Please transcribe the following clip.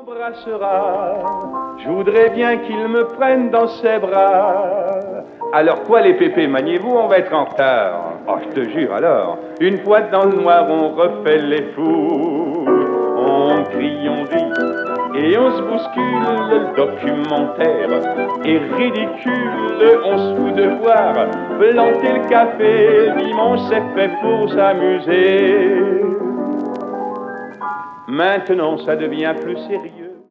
m'embrassera, je voudrais bien qu'il me prenne dans ses bras. Alors quoi les pépés, maniez-vous, on va être en retard. Oh, je te jure alors, une fois dans le noir, on refait les fous. On crie, on rit, et on se bouscule, le documentaire est ridicule. On se fout de voir planter le café, dimanche c'est fait pour s'amuser. Maintenant ça devient plus sérieux.